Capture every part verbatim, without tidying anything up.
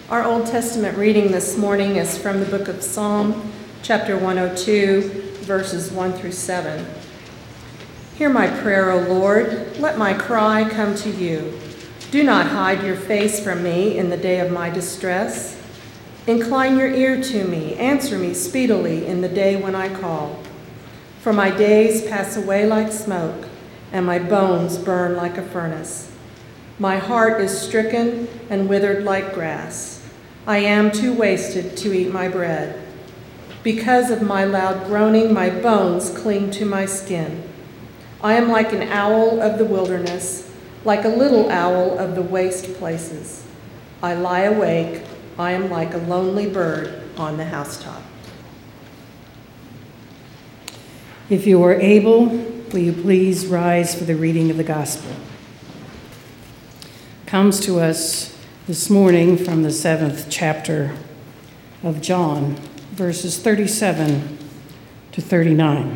Our Old Testament reading this morning is from the book of Psalm, chapter one oh two, verses one through seven. Hear my prayer, O Lord. Let my cry come to you. Do not hide your face from me in the day of my distress. Incline your ear to me. Answer me speedily in the day when I call. For my days pass away like smoke, and my bones burn like a furnace. My heart is stricken and withered like grass. I am too wasted to eat my bread. Because of my loud groaning, my bones cling to my skin. I am like an owl of the wilderness, like a little owl of the waste places. I lie awake. I am like a lonely bird on the housetop. If you are able, will you please rise for the reading of the gospel? Comes to us this morning from the seventh chapter of John, verses thirty-seven to thirty-nine.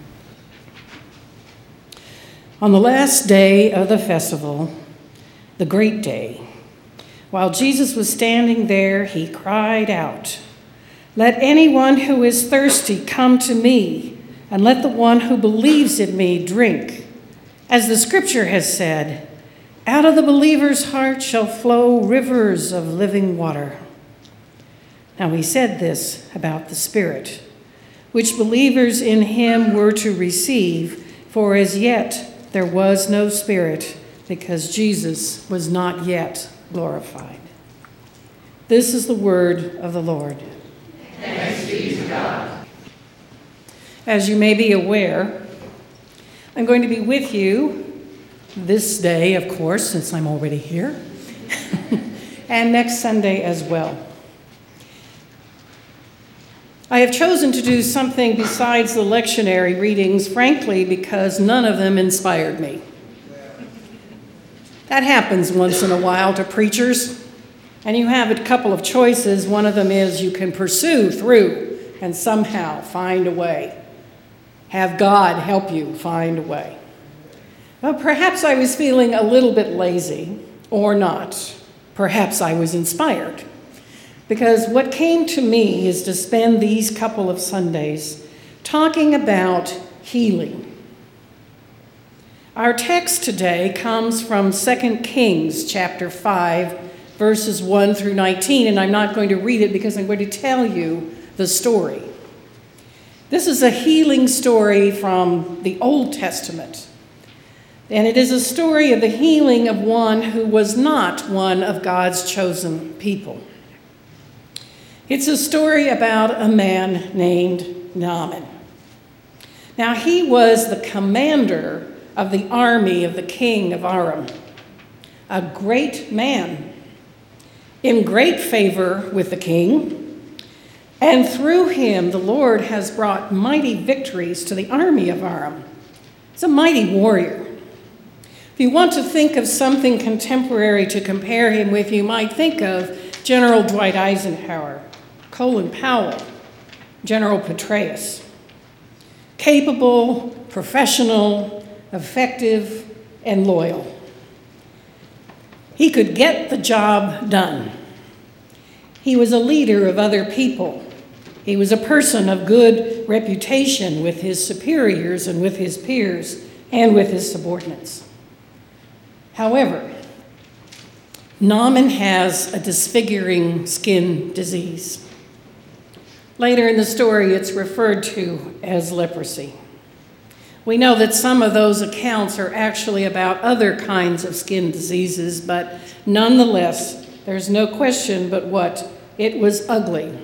On the last day of the festival, the great day, while Jesus was standing there, he cried out, "Let anyone who is thirsty come to me, and let the one who believes in me drink. As the scripture has said, out of the believer's heart shall flow rivers of living water." Now he said this about the Spirit, which believers in him were to receive, for as yet there was no Spirit, because Jesus was not yet glorified. This is the word of the Lord. Thanks be to God. As you may be aware, I'm going to be with you this day, of course, since I'm already here, and next Sunday as well. I have chosen to do something besides the lectionary readings, frankly, because none of them inspired me. That happens once in a while to preachers, and you have a couple of choices. One of them is you can pursue through and somehow find a way. Have God help you find a way. Well, perhaps I was feeling a little bit lazy, or not. Perhaps I was inspired. Because what came to me is to spend these couple of Sundays talking about healing. Our text today comes from Second Kings chapter five, verses one through nineteen, and I'm not going to read it because I'm going to tell you the story. This is a healing story from the Old Testament, and it is a story of the healing of one who was not one of God's chosen people. It's a story about a man named Naaman. Now, he was the commander of the army of the king of Aram, a great man, in great favor with the king, and through him the Lord has brought mighty victories to the army of Aram. He's a mighty warrior. If you want to think of something contemporary to compare him with, you might think of General Dwight Eisenhower, Colin Powell, General Petraeus. Capable, professional, effective, and loyal. He could get the job done. He was a leader of other people. He was a person of good reputation with his superiors and with his peers and with his subordinates. However, Naaman has a disfiguring skin disease. Later in the story, it's referred to as leprosy. We know that some of those accounts are actually about other kinds of skin diseases, but nonetheless, there's no question but what it was ugly.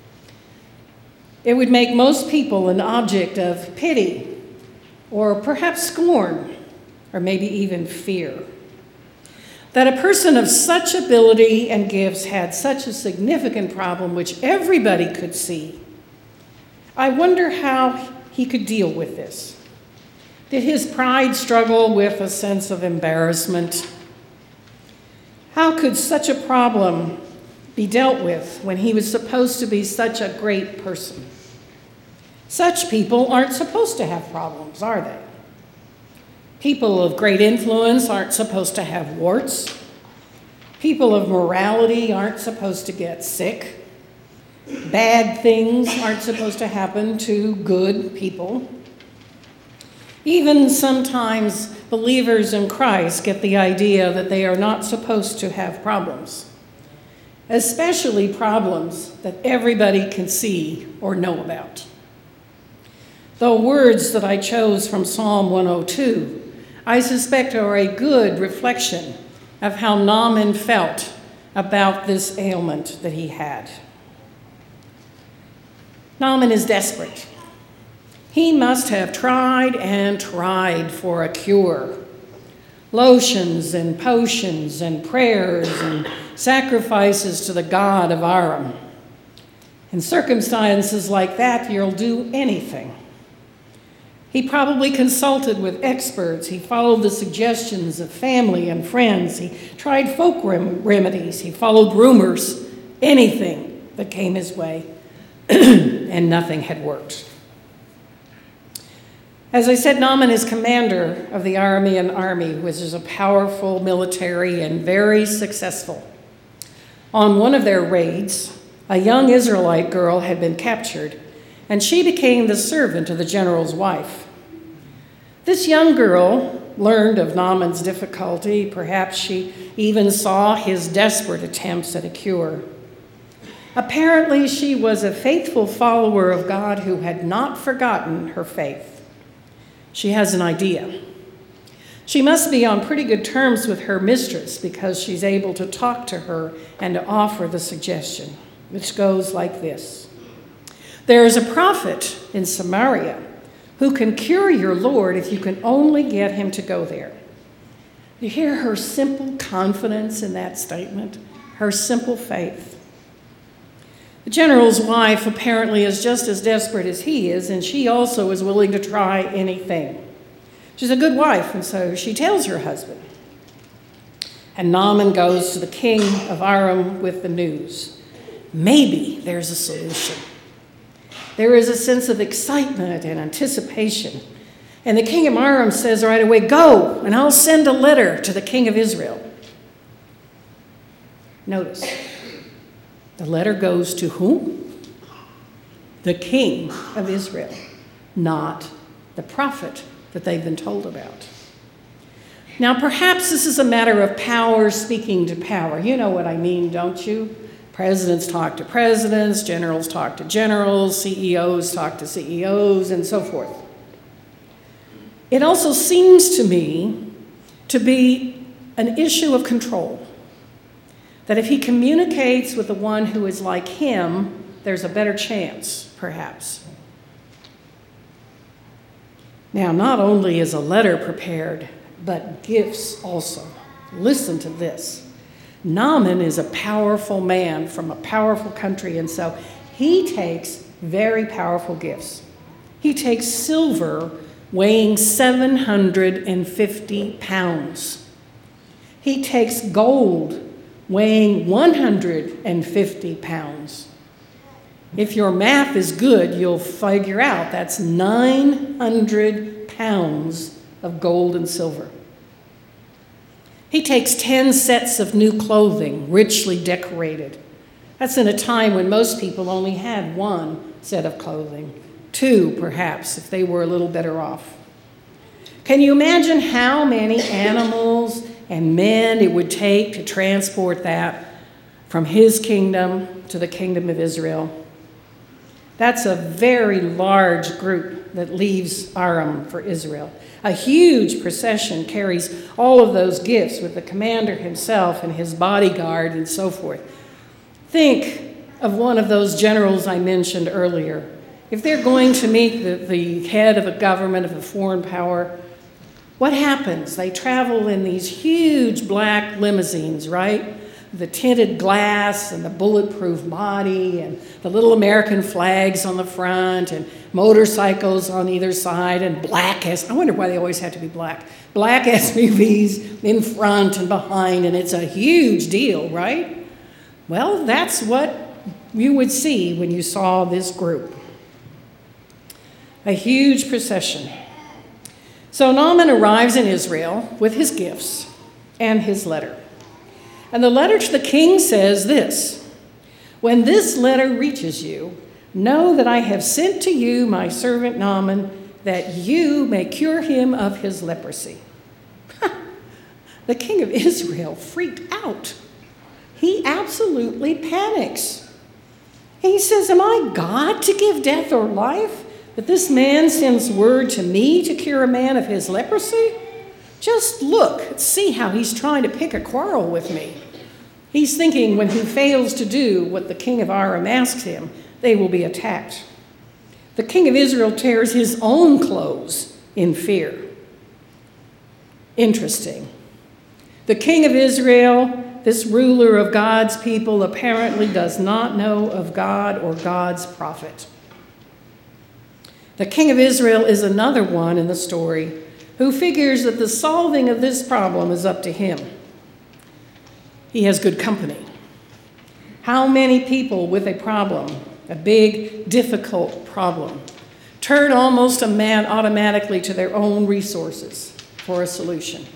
It would make most people an object of pity, or perhaps scorn, or maybe even fear. That a person of such ability and gifts had such a significant problem which everybody could see. I wonder how he could deal with this. Did his pride struggle with a sense of embarrassment? How could such a problem be dealt with when he was supposed to be such a great person? Such people aren't supposed to have problems, are they? People of great influence aren't supposed to have warts. People of morality aren't supposed to get sick. Bad things aren't supposed to happen to good people. Even sometimes believers in Christ get the idea that they are not supposed to have problems, especially problems that everybody can see or know about. The words that I chose from Psalm one oh two, I suspect are a good reflection of how Naaman felt about this ailment that he had. Naaman is desperate. He must have tried and tried for a cure. Lotions and potions and prayers and sacrifices to the god of Aram. In circumstances like that, you'll do anything. He probably consulted with experts. He followed the suggestions of family and friends. He tried folk rem- remedies. He followed rumors, anything that came his way, and nothing had worked. As I said, Naaman is commander of the Aramean army, which is a powerful military and very successful. On one of their raids, a young Israelite girl had been captured, and she became the servant of the general's wife. This young girl learned of Naaman's difficulty. Perhaps she even saw his desperate attempts at a cure. Apparently, she was a faithful follower of God who had not forgotten her faith. She has an idea. She must be on pretty good terms with her mistress because she's able to talk to her and to offer the suggestion, which goes like this. There is a prophet in Samaria who can cure your Lord if you can only get him to go there. You hear her simple confidence in that statement, her simple faith. The general's wife apparently is just as desperate as he is, and she also is willing to try anything. She's a good wife, and so she tells her husband. And Naaman goes to the king of Aram with the news. Maybe there's a solution. There is a sense of excitement and anticipation. And the king of Aram says right away, go, and I'll send a letter to the king of Israel. Notice, the letter goes to whom? The king of Israel, not the prophet that they've been told about. Now, perhaps this is a matter of power speaking to power. You know what I mean, don't you? Presidents talk to presidents, generals talk to generals, C E Os talk to C E Os, and so forth. It also seems to me to be an issue of control. That if he communicates with the one who is like him, there's a better chance, perhaps. Now, not only is a letter prepared, but gifts also. Listen to this. Naaman is a powerful man from a powerful country, and so he takes very powerful gifts. He takes silver weighing seven hundred fifty pounds. He takes gold weighing one hundred fifty pounds. If your math is good, you'll figure out that's nine hundred pounds of gold and silver. He takes ten sets of new clothing, richly decorated. That's in a time when most people only had one set of clothing, two perhaps, if they were a little better off. Can you imagine how many animals and men it would take to transport that from his kingdom to the kingdom of Israel? That's a very large group that leaves Aram for Israel. A huge procession carries all of those gifts with the commander himself and his bodyguard and so forth. Think of one of those generals I mentioned earlier. If they're going to meet the, the head of a government, of a foreign power, what happens? They travel in these huge black limousines, right? The tinted glass and the bulletproof body and the little American flags on the front and motorcycles on either side and black S. I wonder why they always have to be black. Black S U Vs in front and behind, and it's a huge deal, right? Well, that's what you would see when you saw this group. A huge procession. So Naaman arrives in Israel with his gifts and his letter. And the letter to the king says this: "When this letter reaches you, know that I have sent to you my servant Naaman, that you may cure him of his leprosy." The king of Israel freaked out. He absolutely panics. He says, "Am I God to give death or life, that this man sends word to me to cure a man of his leprosy? Just look, see how he's trying to pick a quarrel with me." He's thinking when he fails to do what the king of Aram asks him, they will be attacked. The king of Israel tears his own clothes in fear. Interesting. The king of Israel, this ruler of God's people, apparently does not know of God or God's prophet. The king of Israel is another one in the story who figures that the solving of this problem is up to him. He has good company. How many people with a problem, a big, difficult problem, turn almost a man automatically to their own resources for a solution?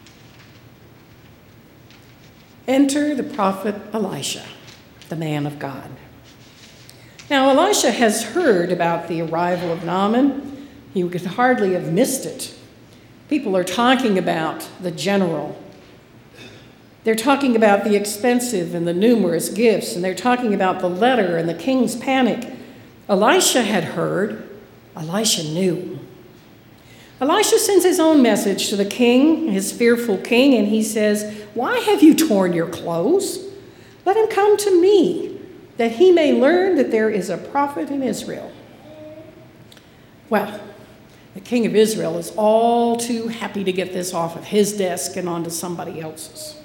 Enter the prophet Elisha, the man of God. Now, Elisha has heard about the arrival of Naaman. He could hardly have missed it. People are talking about the general. They're talking about the expensive and the numerous gifts, and they're talking about the letter and the king's panic. Elisha had heard. Elisha knew. Elisha sends his own message to the king, his fearful king, and he says, "Why have you torn your clothes? Let him come to me, that he may learn that there is a prophet in Israel." Well, the king of Israel is all too happy to get this off of his desk and onto somebody else's.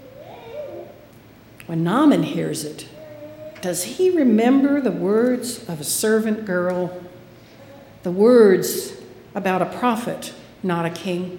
When Naaman hears it, does he remember the words of a servant girl? The words about a prophet, not a king?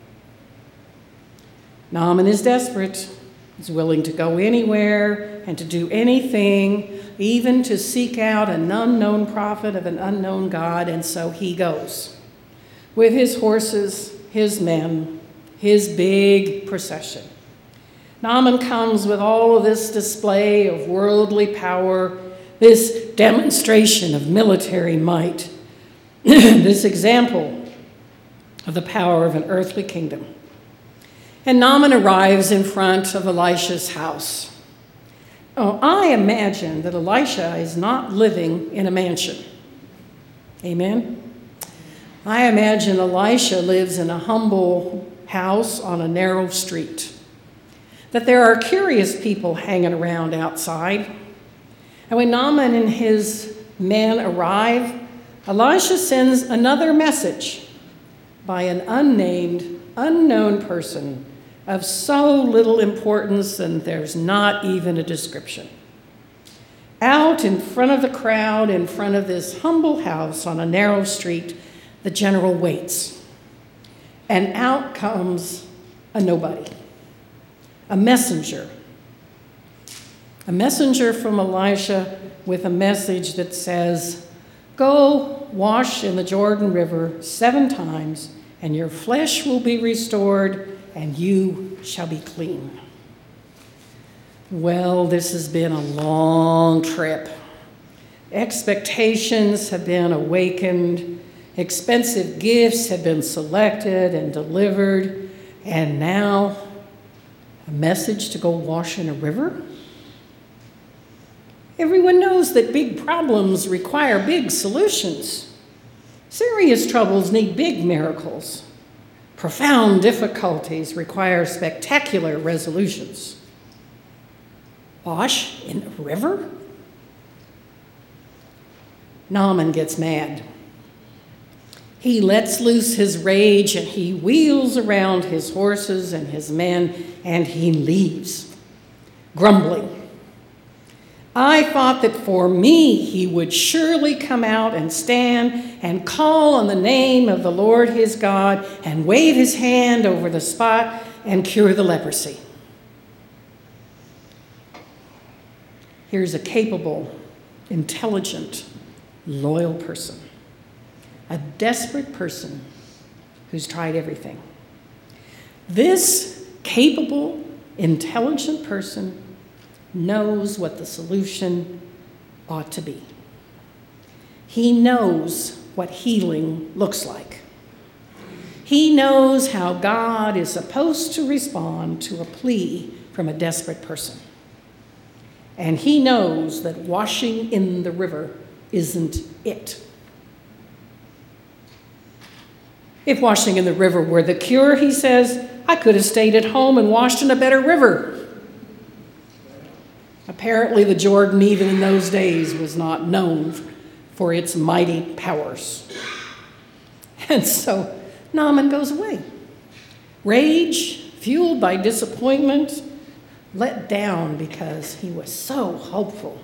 Naaman is desperate. He's willing to go anywhere and to do anything, even to seek out an unknown prophet of an unknown God, and so he goes with his horses, his men, his big procession. Naaman comes with all of this display of worldly power, this demonstration of military might, this example of the power of an earthly kingdom. And Naaman arrives in front of Elisha's house. Oh, I imagine that Elisha is not living in a mansion. Amen? I imagine Elisha lives in a humble house on a narrow street, that there are curious people hanging around outside. And when Naaman and his men arrive, Elisha sends another message by an unnamed, unknown person of so little importance, and there's not even a description. Out in front of the crowd, in front of this humble house on a narrow street, the general waits. And out comes a nobody, a messenger. A messenger from Elisha with a message that says, "Go wash in the Jordan River seven times, and your flesh will be restored, and you shall be clean." Well, this has been a long trip. Expectations have been awakened. Expensive gifts have been selected and delivered. And now, a message to go wash in a river? Everyone knows that big problems require big solutions. Serious troubles need big miracles. Profound difficulties require spectacular resolutions. Wash in a river? Naaman gets mad. He lets loose his rage and he wheels around his horses and his men and he leaves, grumbling. "I thought that for me he would surely come out and stand and call on the name of the Lord his God and wave his hand over the spot and cure the leprosy." Here's a capable, intelligent, loyal person, a desperate person who's tried everything. This capable, intelligent person knows what the solution ought to be. He knows what healing looks like. He knows how God is supposed to respond to a plea from a desperate person. And he knows that washing in the river isn't it. If washing in the river were the cure, he says, I could have stayed at home and washed in a better river. Apparently, the Jordan, even in those days, was not known for its mighty powers. And so Naaman goes away. Rage, fueled by disappointment, let down because he was so hopeful.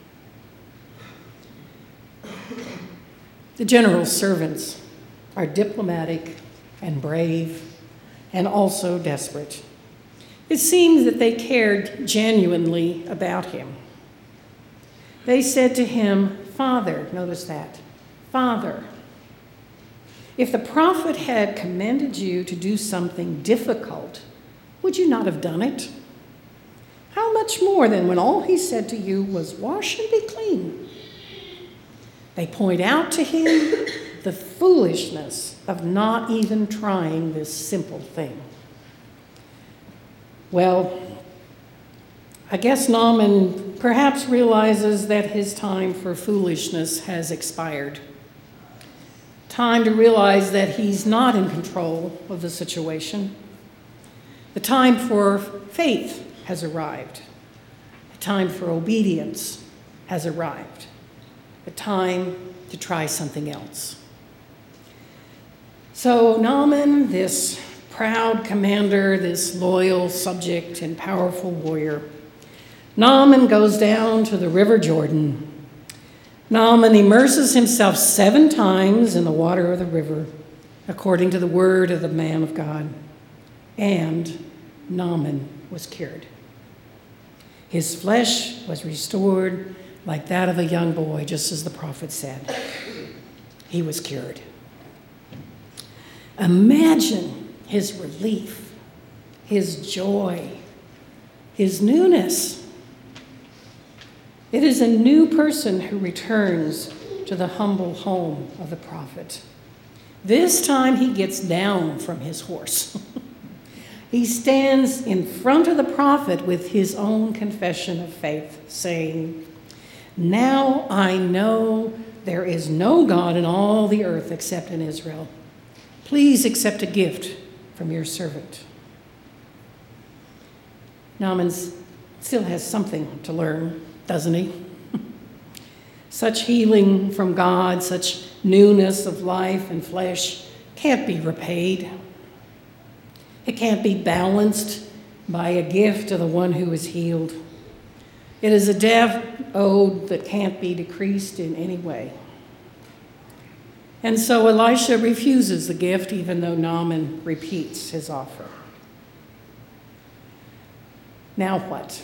The general's servants are diplomatic and brave and also desperate. It seems that they cared genuinely about him. They said to him, Father, notice that, Father, if the prophet had commanded you to do something difficult, would you not have done it? How much more than when all he said to you was, wash and be clean? They point out to him the foolishness of not even trying this simple thing. Well, I guess Naaman perhaps realizes that his time for foolishness has expired. Time to realize that he's not in control of the situation. The time for faith has arrived. The time for obedience has arrived. The time to try something else. So Naaman, this proud commander, this loyal subject and powerful warrior, Naaman goes down to the river Jordan. Naaman immerses himself seven times in the water of the river, according to the word of the man of God. And Naaman was cured. His flesh was restored like that of a young boy, just as the prophet said. He was cured. Imagine his relief, his joy, his newness. It is a new person who returns to the humble home of the prophet. This time he gets down from his horse. He stands in front of the prophet with his own confession of faith, saying, Now I know there is no God in all the earth except in Israel. Please accept a gift from your servant. Naaman still has something to learn, doesn't he? Such healing from God, such newness of life and flesh can't be repaid. It can't be balanced by a gift to the one who is healed. It is a debt owed that can't be decreased in any way. And so Elisha refuses the gift, even though Naaman repeats his offer. Now what?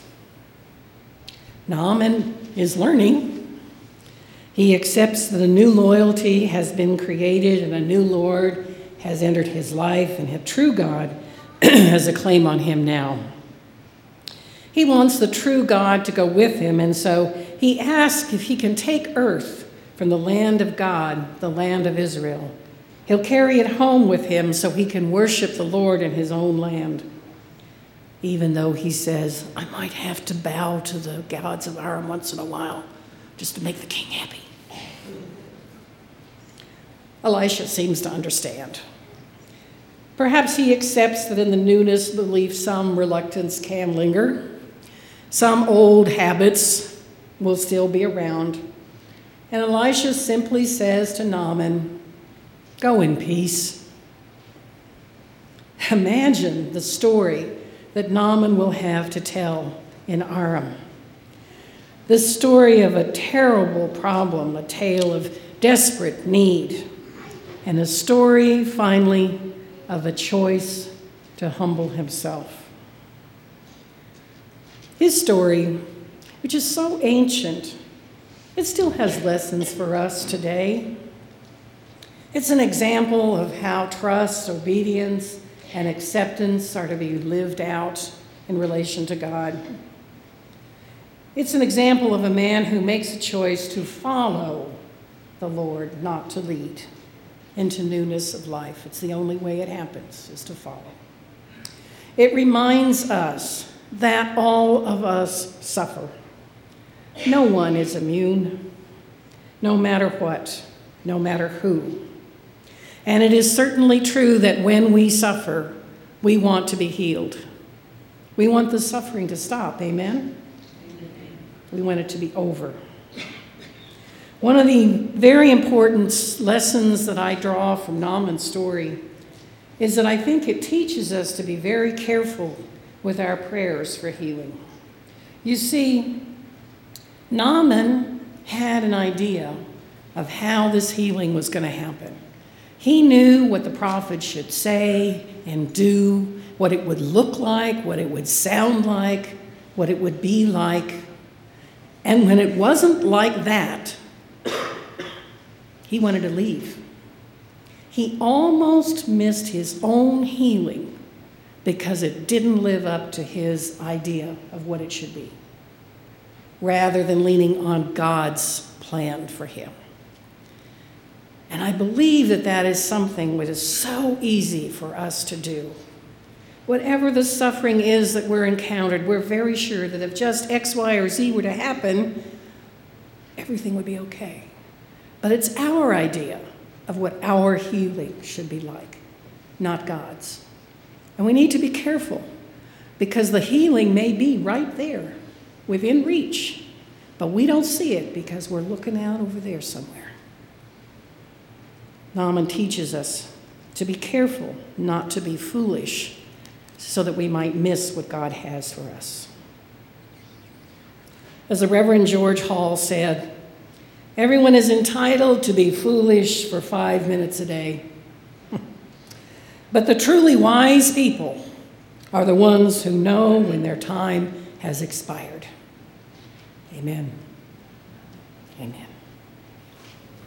Naaman is learning. He accepts that a new loyalty has been created and a new Lord has entered his life, and a true God has a claim on him now. He wants the true God to go with him, and so he asks if he can take earth from the land of God, the land of Israel. He'll carry it home with him so he can worship the Lord in his own land, even though he says, I might have to bow to the gods of Aram once in a while just to make the king happy. Elisha seems to understand. Perhaps he accepts that in the newness belief some reluctance can linger. Some old habits will still be around. And Elisha simply says to Naaman, go in peace. Imagine the story that Naaman will have to tell in Aram. The story of a terrible problem, a tale of desperate need, and a story, finally, of a choice to humble himself. His story, which is so ancient, it still has lessons for us today. It's an example of how trust, obedience, and acceptance are to be lived out in relation to God. It's an example of a man who makes a choice to follow the Lord, not to lead into newness of life. It's the only way it happens, is to follow. It reminds us that all of us suffer. No one is immune, no matter what, no matter who. And it is certainly true that when we suffer, we want to be healed. We want the suffering to stop, amen? We want it to be over. One of the very important lessons that I draw from Naaman's story is that I think it teaches us to be very careful with our prayers for healing. You see, Naaman had an idea of how this healing was going to happen. He knew what the prophet should say and do, what it would look like, what it would sound like, what it would be like. And when it wasn't like that, he wanted to leave. He almost missed his own healing because it didn't live up to his idea of what it should be, rather than leaning on God's plan for him. And I believe that that is something that is so easy for us to do. Whatever the suffering is that we're encountered, we're very sure that if just X, Y, or Z were to happen, everything would be okay. But it's our idea of what our healing should be like, not God's. And we need to be careful, because the healing may be right there, within reach, but we don't see it because we're looking out over there somewhere. Naaman teaches us to be careful, not to be foolish, so that we might miss what God has for us. As the Reverend George Hall said, everyone is entitled to be foolish for five minutes a day. But the truly wise people are the ones who know when their time has expired. Amen. Amen.